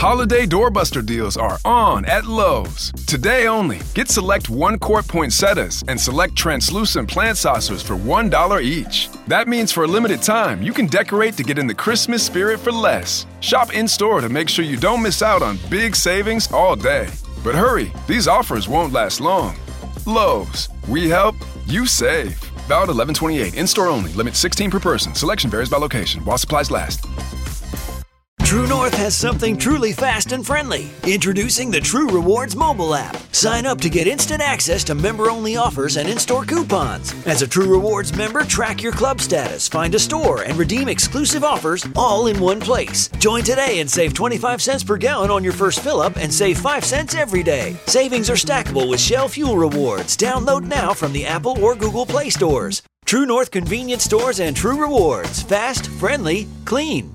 Holiday doorbuster deals are on at Lowe's. Today only, get select 1-quart poinsettias and select translucent plant saucers for $1 each. That means for a limited time, you can decorate to get in the Christmas spirit for less. Shop in-store to make sure you don't miss out on big savings all day. But hurry, these offers won't last long. Lowe's, we help, you save. Valid 11/28, in-store only, limit 16 per person. Selection varies by location, while supplies last. True North has something truly fast and friendly. Introducing the True Rewards mobile app. Sign up to get instant access to member-only offers and in-store coupons. As a True Rewards member, track your club status, find a store, and redeem exclusive offers all in one place. Join today and save 25 cents per gallon on your first fill-up and save 5 cents every day. Savings are stackable with Shell Fuel Rewards. Download now from the Apple or Google Play stores. True North convenience stores and True Rewards. Fast, friendly, clean.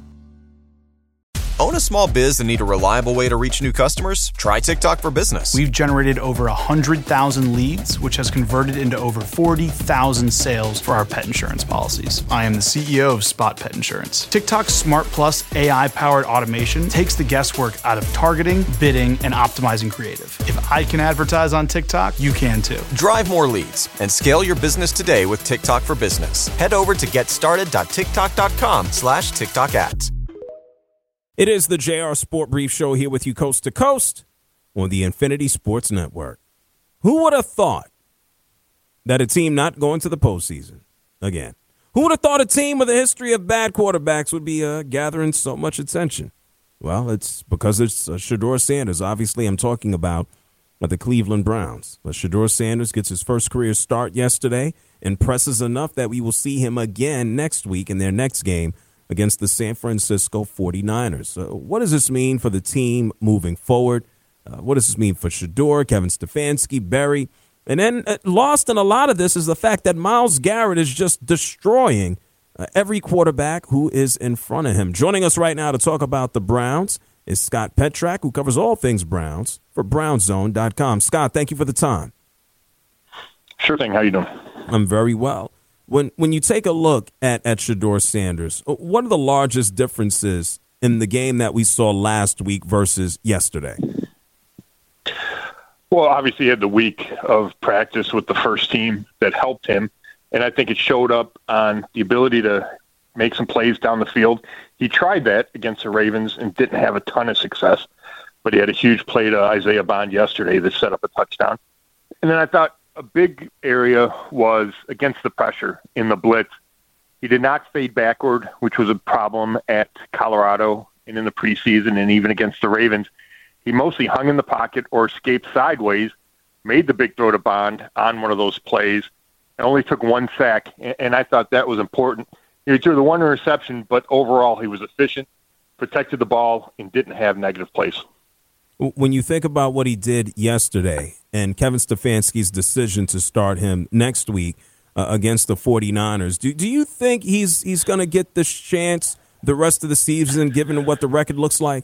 Own a small biz and need a reliable way to reach new customers? Try TikTok for Business. We've generated over 100,000 leads, which has converted into over 40,000 sales for our pet insurance policies. I am the CEO of Spot Pet Insurance. TikTok's Smart Plus AI-powered automation takes the guesswork out of targeting, bidding, and optimizing creative. If I can advertise on TikTok, you can too. Drive more leads and scale your business today with TikTok for Business. Head over to getstarted.tiktok.com/TikTok ads. It is the JR Sport Brief Show here with you coast to coast on the Infinity Sports Network. Who would have thought that a team not going to the postseason again? Who would have thought a team with a history of bad quarterbacks would be gathering so much attention? Well, it's because it's Shedeur Sanders. Obviously, I'm talking about the Cleveland Browns. But Shedeur Sanders gets his first career start yesterday, impresses enough that we will see him again next week in their next game against the San Francisco 49ers. What does this mean for the team moving forward? What does this mean for Shedeur, Kevin Stefanski, Barry? And then lost in a lot of this is the fact that Myles Garrett is just destroying every quarterback who is in front of him. Joining us right now to talk about the Browns is Scott Petrak, who covers all things Browns for BrownZone.com. Scott, thank you for the time. Sure thing. How you doing? I'm very well. When you take a look at Shedeur Sanders, what are the largest differences in the game that we saw last week versus yesterday? Well, obviously he had the week of practice with the first team that helped him, and I think it showed up on the ability to make some plays down the field. He tried that against the Ravens and didn't have a ton of success, but he had a huge play to Isaiah Bond yesterday that set up a touchdown. And then I thought a big area was against the pressure in the blitz. He did not fade backward, which was a problem at Colorado and in the preseason and even against the Ravens. He mostly hung in the pocket or escaped sideways, made the big throw to Bond on one of those plays, and only took one sack. And I thought that was important. He threw the one interception, but overall he was efficient, protected the ball, and didn't have negative plays. When you think about what he did yesterday and Kevin Stefanski's decision to start him next week against the 49ers, do you think he's going to get this chance the rest of the season, given what the record looks like?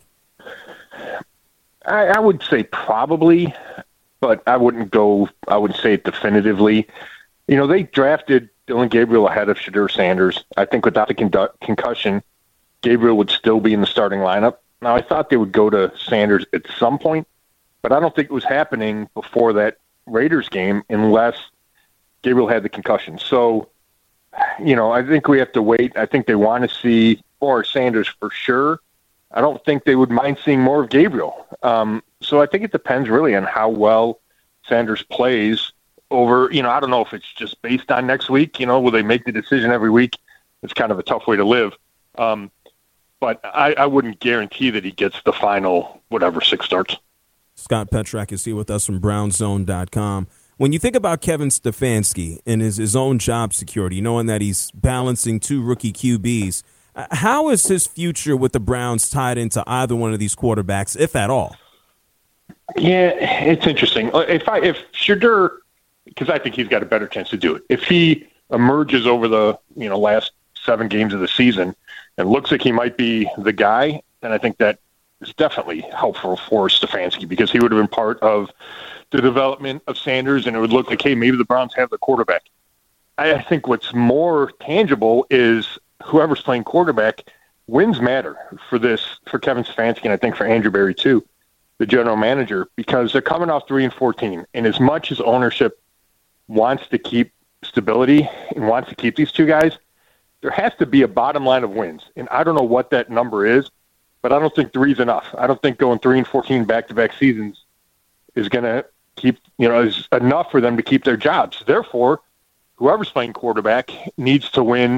I would say probably, but I wouldn't say it definitively. You know, they drafted Dillon Gabriel ahead of Shedeur Sanders. I think without the concussion, Gabriel would still be in the starting lineup. Now, I thought they would go to Sanders at some point, but I don't think it was happening before that Raiders game unless Gabriel had the concussion. So, you know, I think we have to wait. I think they want to see more of Sanders for sure. I don't think they would mind seeing more of Gabriel. So I think it depends really on how well Sanders plays over, you know, I don't know if it's just based on next week. You know, will they make the decision every week? It's kind of a tough way to live. But I wouldn't guarantee that he gets the final, 6 starts. Scott Petrak is here with us from BrownZone.com. When you think about Kevin Stefanski and his own job security, knowing that he's balancing 2 rookie QBs, how is his future with the Browns tied into either one of these quarterbacks, if at all? Yeah, it's interesting. If Shedeur, because I think he's got a better chance to do it. If he emerges over the last 7 games of the season and looks like he might be the guy, then I think that is definitely helpful for Stefanski because he would have been part of the development of Sanders, and it would look like, hey, maybe the Browns have the quarterback. I think what's more tangible is whoever's playing quarterback wins matter for Kevin Stefanski, and I think for Andrew Berry too, the general manager, because they're coming off 3-14, and as much as ownership wants to keep stability and wants to keep these two guys, there has to be a bottom line of wins. And I don't know what that number is, but I don't think 3 is enough. I don't think going 3-14 back-to-back seasons is going to keep, is enough for them to keep their jobs. Therefore, whoever's playing quarterback needs to win,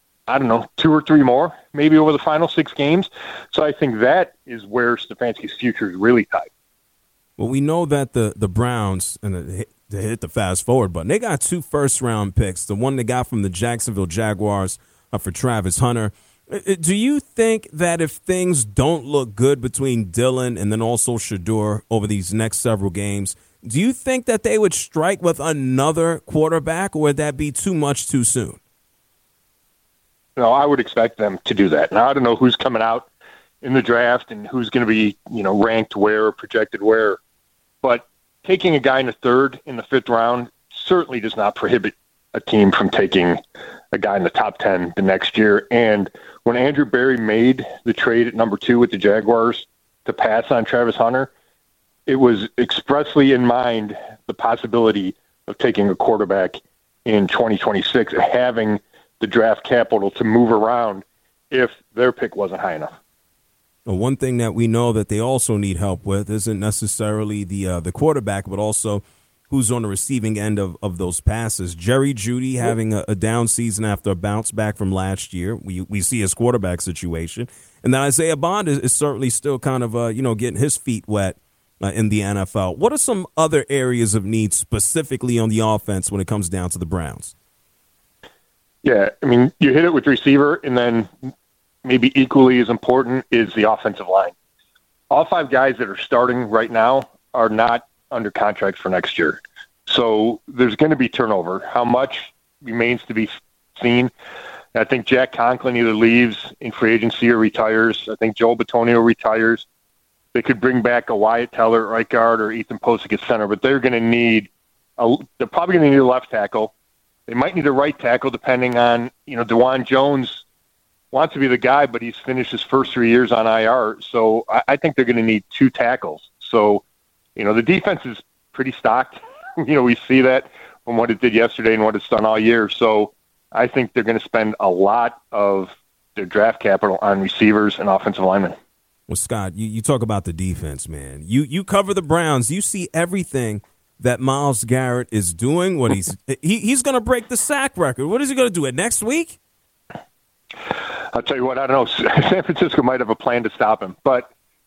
2 or 3 more, maybe over the final 6 games. So I think that is where Stefanski's future is really tied. Well, we know that the Browns, and to hit the fast forward button, they got 2 first-round picks, the one they got from the Jacksonville Jaguars for Travis Hunter. Do you think that if things don't look good between Dillon and then also Shedeur over these next several games, do you think that they would strike with another quarterback, or would that be too much too soon? No, I would expect them to do that. Now, I don't know who's coming out in the draft and who's going to be, ranked where or projected where, but taking a guy in the 3rd, in the 5th round certainly does not prohibit a team from taking a guy in the top 10 the next year. And when Andrew Berry made the trade at number 2 with the Jaguars to pass on Travis Hunter, it was expressly in mind the possibility of taking a quarterback in 2026 and having the draft capital to move around if their pick wasn't high enough. Well, one thing that we know that they also need help with isn't necessarily the quarterback, but also who's on the receiving end of those passes. Jerry Jeudy having a down season after a bounce back from last year. We see his quarterback situation. And then Isaiah Bond is certainly still kind of, getting his feet wet in the NFL. What are some other areas of need specifically on the offense when it comes down to the Browns? Yeah, you hit it with receiver, and then maybe equally as important is the offensive line. All 5 guys that are starting right now are not under contract for next year. So there's going to be turnover. How much remains to be seen. I think Jack Conklin either leaves in free agency or retires. I think Joel Bitonio retires. They could bring back a Wyatt Teller at right guard or Ethan Posick at center, but they're going to need they're probably going to need a left tackle. They might need a right tackle depending on, DeJuan Jones wants to be the guy, but he's finished his first 3 years on IR. So I think they're going to need 2 tackles. So, the defense is pretty stocked. We see that from what it did yesterday and what it's done all year. So I think they're going to spend a lot of their draft capital on receivers and offensive linemen. Well, Scott, you talk about the defense, man. You cover the Browns. You see everything that Myles Garrett is doing. What he's going to break the sack record. What is he going to do it next week? I'll tell you what, I don't know. San Francisco might have a plan to stop him, but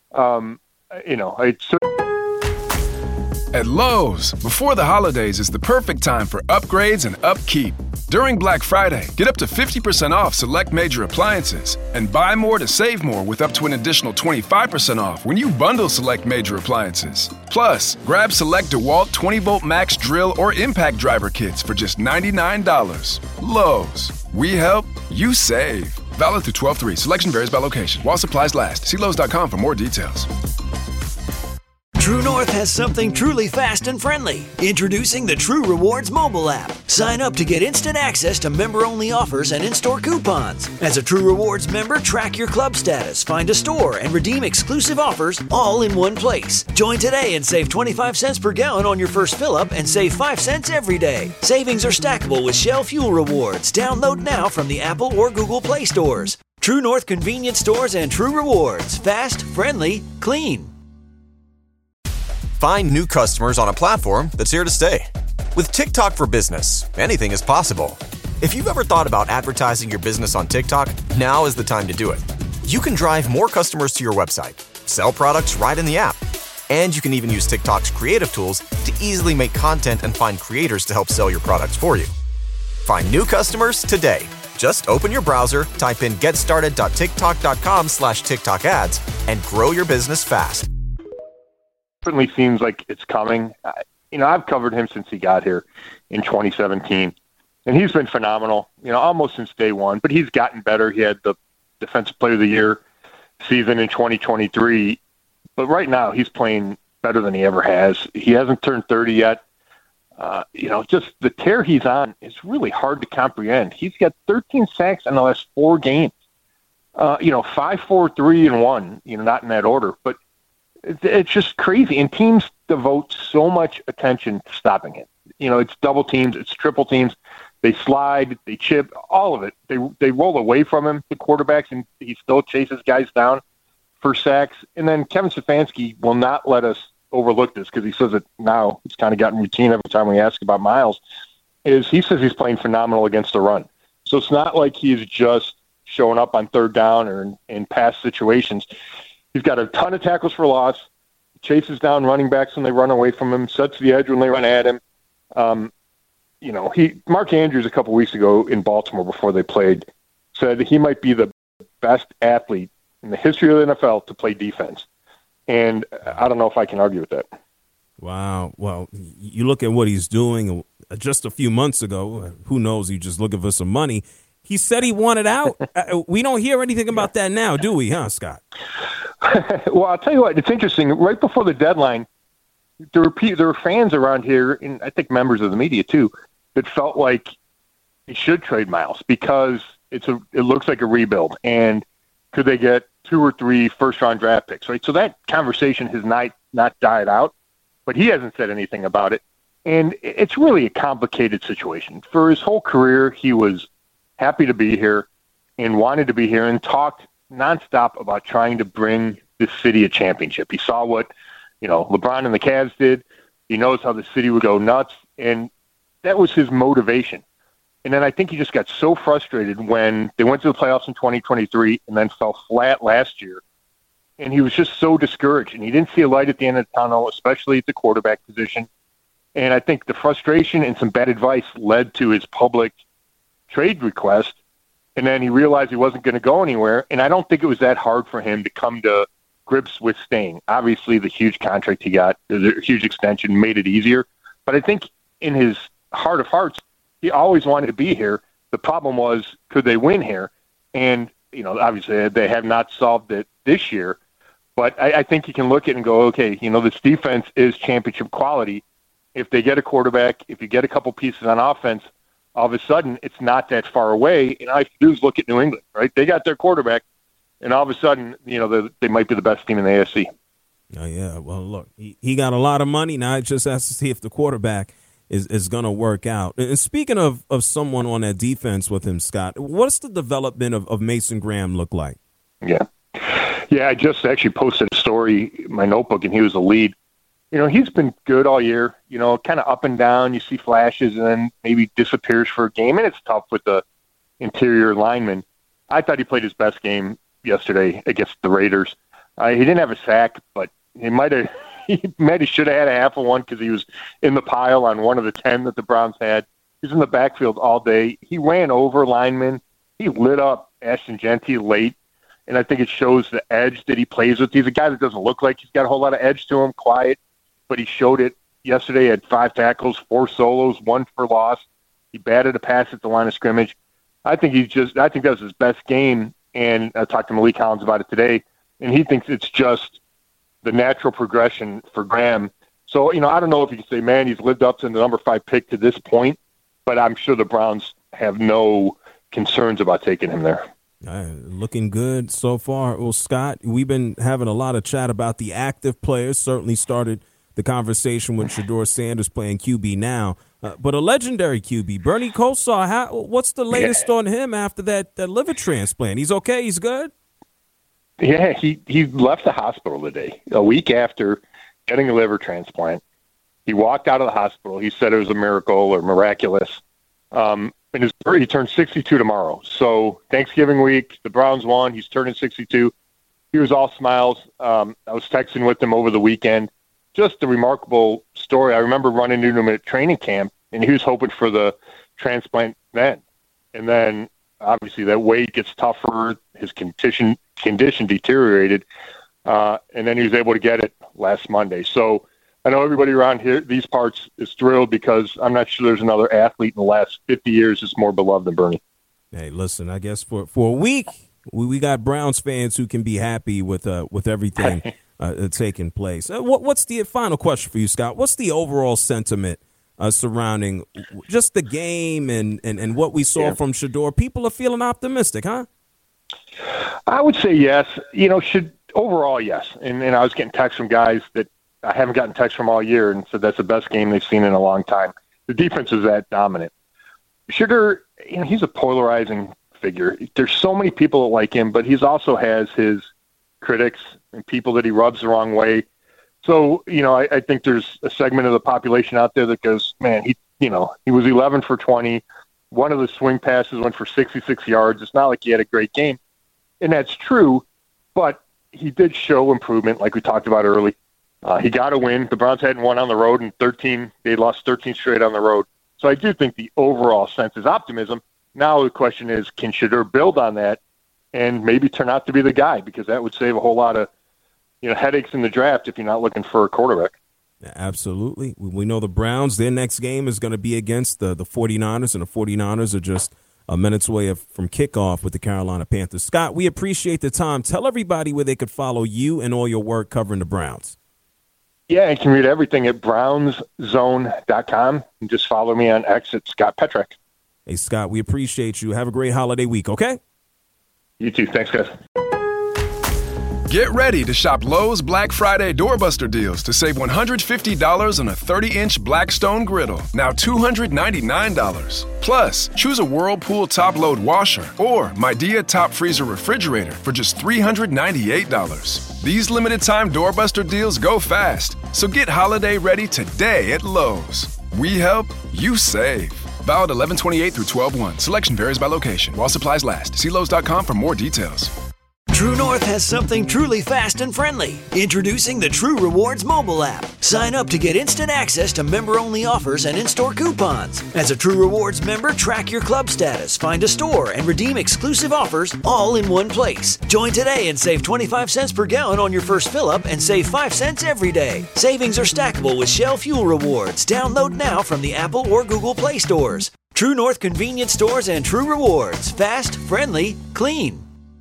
At Lowe's, before the holidays is the perfect time for upgrades and upkeep. During Black Friday, get up to 50% off select major appliances and buy more to save more with up to an additional 25% off when you bundle select major appliances. Plus, grab select DeWalt 20-volt max drill or impact driver kits for just $99. Lowe's, we help, you save. Valid through 12/3. Selection varies by location. While supplies last. See Lowe's.com for more details. True North has something truly fast and friendly. Introducing the True Rewards mobile app. Sign up to get instant access to member-only offers and in-store coupons. As a True Rewards member, track your club status, find a store, and redeem exclusive offers all in one place. Join today and save 25 cents per gallon on your first fill-up and save 5 cents every day. Savings are stackable with Shell Fuel Rewards. Download now from the Apple or Google Play stores. True North convenience stores and True Rewards. Fast, friendly, clean. Find new customers on a platform that's here to stay. With TikTok for Business, anything is possible. If you've ever thought about advertising your business on TikTok, now is the time to do it. You can drive more customers to your website, sell products right in the app, and you can even use TikTok's creative tools to easily make content and find creators to help sell your products for you. Find new customers today. Just open your browser, type in getstarted.tiktok.com/TikTok ads, and grow your business fast. Certainly seems like it's coming. I've covered him since he got here in 2017, and he's been phenomenal, almost since day one, but he's gotten better. He had the Defensive Player of the Year season in 2023, but right now he's playing better than he ever has. He hasn't turned 30 yet. Just the tear he's on is really hard to comprehend. He's got 13 sacks in the last 4 games. 5, 4, 3, and 1. Not in that order, but it's just crazy. And teams devote so much attention to stopping it. It's double teams, it's triple teams. They slide, they chip, all of it. They roll away from him, the quarterbacks, and he still chases guys down for sacks. And then Kevin Stefanski will not let us overlook this because he says it now. It's kind of gotten routine every time we ask about Miles. He says he's playing phenomenal against the run. So it's not like he's just showing up on third down or in past situations. He's got a ton of tackles for loss, chases down running backs when they run away from him, sets the edge when they run at him. Mark Andrews a couple weeks ago in Baltimore before they played said he might be the best athlete in the history of the NFL to play defense. And I don't know if I can argue with that. Wow. Well, you look at what he's doing just a few months ago. Who knows? He's just looking for some money. He said he wanted out. We don't hear anything about that now, do we, Scott? Well, I'll tell you what. It's interesting. Right before the deadline, there were fans around here, and I think members of the media too, that felt like he should trade Miles because it looks like a rebuild. And could they get 2 or 3 first-round draft picks, right? So that conversation has not died out, but he hasn't said anything about it. And it's really a complicated situation. For his whole career, he was happy to be here and wanted to be here and talked nonstop about trying to bring this city a championship. He saw what, LeBron and the Cavs did. He knows how the city would go nuts, and that was his motivation. And then I think he just got so frustrated when they went to the playoffs in 2023 and then fell flat last year. And he was just so discouraged, and he didn't see a light at the end of the tunnel, especially at the quarterback position. And I think the frustration and some bad advice led to his public trade request, and then he realized he wasn't going to go anywhere. And I don't think it was that hard for him to come to grips with staying. Obviously, the huge contract he got, the huge extension, made it easier. But I think in his heart of hearts, he always wanted to be here. The problem was, could they win here? And, obviously they have not solved it this year. But I think you can look at it and go, okay, this defense is championship quality. If they get a quarterback, if you get a couple pieces on offense, all of a sudden it's not that far away. And all you have to do is look at New England, right? They got their quarterback, and all of a sudden, they might be the best team in the AFC. Oh, yeah. Well, look, he got a lot of money. Now it just has to see if the quarterback is going to work out. And speaking of someone on that defense with him, Scott, what's the development of Mason Graham look like? Yeah, I just actually posted a story in my notebook, and he was the lead. He's been good all year, kind of up and down. You see flashes and then maybe disappears for a game, and it's tough with the interior linemen. I thought he played his best game yesterday against the Raiders. He didn't have a sack, but he should have had a half of one because he was in the pile on one of the 10 that the Browns had. He was in the backfield all day. He ran over linemen. He lit up Ashton Genty late, and I think it shows the edge that he plays with. He's a guy that doesn't look like he's got a whole lot of edge to him, quiet, but he showed it yesterday. He had 5 tackles, 4 solos, 1 for loss. He batted a pass at the line of scrimmage. I think that was his best game, and I talked to Malik Collins about it today, and he thinks it's just the natural progression for Graham. So, I don't know if you can say, man, he's lived up to the number 5 pick to this point, but I'm sure the Browns have no concerns about taking him there. Looking good so far. Well, Scott, we've been having a lot of chat about the active players. Certainly started the conversation with Shedeur Sanders playing QB now. But a legendary QB, Bernie Kosar, what's the latest on him after that liver transplant? He's okay? He's good? Yeah, he left the hospital today, a week after getting a liver transplant. He walked out of the hospital. He said it was a miracle or miraculous. And he turns 62 tomorrow. So Thanksgiving week, the Browns won. He's turning 62. He was all smiles. I was texting with him over the weekend. Just a remarkable story. I remember running into him at training camp, and he was hoping for the transplant then. And then, obviously, that weight gets tougher. His condition deteriorated. And then he was able to get it last Monday. So I know everybody around here, these parts, is thrilled because I'm not sure there's another athlete in the last 50 years that's more beloved than Bernie. Hey, listen, I guess for a week, we got Browns fans who can be happy with everything taking place. What's the final question for you, Scott? What's the overall sentiment surrounding just the game and what we saw from Shedeur? People are feeling optimistic, huh? I would say yes. Overall, yes. And I was getting texts from guys that I haven't gotten texts from all year and said that's the best game they've seen in a long time. The defense is that dominant. Sugar, he's a polarizing figure. There's so many people that like him, but he also has his critics and people that he rubs the wrong way. So, I think there's a segment of the population out there that goes, man, he was 11 for 20. One of the swing passes went for 66 yards. It's not like he had a great game. And that's true, but he did show improvement like we talked about early. He got a win. The Browns hadn't won on the road in 13. They lost 13 straight on the road. So I do think the overall sense is optimism. Now the question is, can Shedeur build on that and maybe turn out to be the guy? Because that would save a whole lot of headaches in the draft if you're not looking for a quarterback. Yeah, absolutely. We know the Browns, their next game is going to be against the 49ers, and the 49ers are just a minute's away from kickoff with the Carolina Panthers. Scott, we appreciate the time. Tell everybody where they could follow you and all your work covering the Browns. Yeah, you can read everything at brownszone.com and just follow me on X at Scott Petrak. Hey, Scott, we appreciate you. Have a great holiday week, okay? You too. Thanks, guys. Get ready to shop Lowe's Black Friday doorbuster deals to save $150 on a 30-inch Blackstone griddle, now $299. Plus, choose a Whirlpool top-load washer or Midea top freezer refrigerator for just $398. These limited-time doorbuster deals go fast, so get holiday ready today at Lowe's. We help, you save. Valid 11/28 through 12/1. Selection varies by location. While supplies last. See Lowe's.com for more details. True North has something truly fast and friendly. Introducing the True Rewards mobile app. Sign up to get instant access to member-only offers and in-store coupons. As a True Rewards member, track your club status, find a store, and redeem exclusive offers all in one place. Join today and save 25 cents per gallon on your first fill-up and save 5 cents every day. Savings are stackable with Shell Fuel Rewards. Download now from the Apple or Google Play stores. True North convenience stores and True Rewards. Fast, friendly, clean.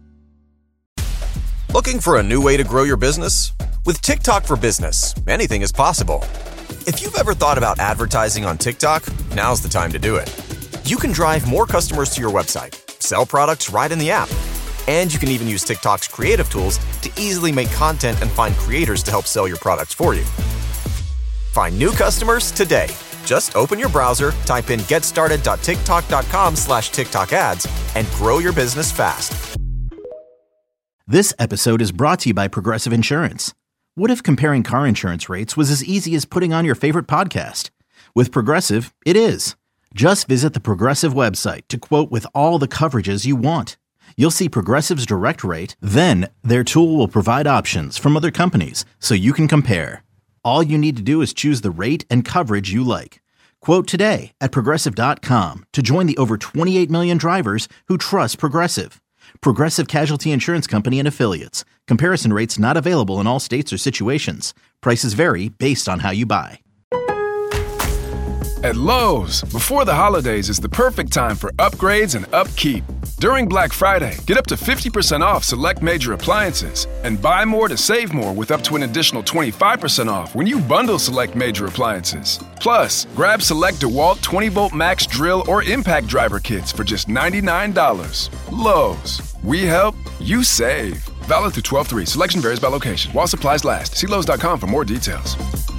Looking for a new way to grow your business? With TikTok for Business, anything is possible. If you've ever thought about advertising on TikTok, now's the time to do it. You can drive more customers to your website, sell products right in the app, and you can even use TikTok's creative tools to easily make content and find creators to help sell your products for you. Find new customers today. Just open your browser, type in getstarted.tiktok.com/TikTok ads, and grow your business fast. This episode is brought to you by Progressive Insurance. What if comparing car insurance rates was as easy as putting on your favorite podcast? With Progressive, it is. Just visit the Progressive website to quote with all the coverages you want. You'll see Progressive's direct rate, then their tool will provide options from other companies so you can compare. All you need to do is choose the rate and coverage you like. Quote today at Progressive.com to join the over 28 million drivers who trust Progressive. Progressive Casualty Insurance Company and Affiliates. Comparison rates not available in all states or situations. Prices vary based on how you buy. At Lowe's, before the holidays is the perfect time for upgrades and upkeep. During Black Friday, get up to 50% off select major appliances and buy more to save more with up to an additional 25% off when you bundle select major appliances. Plus, grab select DeWalt 20-volt max drill or impact driver kits for just $99. Lowe's, we help, you save. Valid through 12/3. Selection varies by location. While supplies last. See Lowe's.com for more details.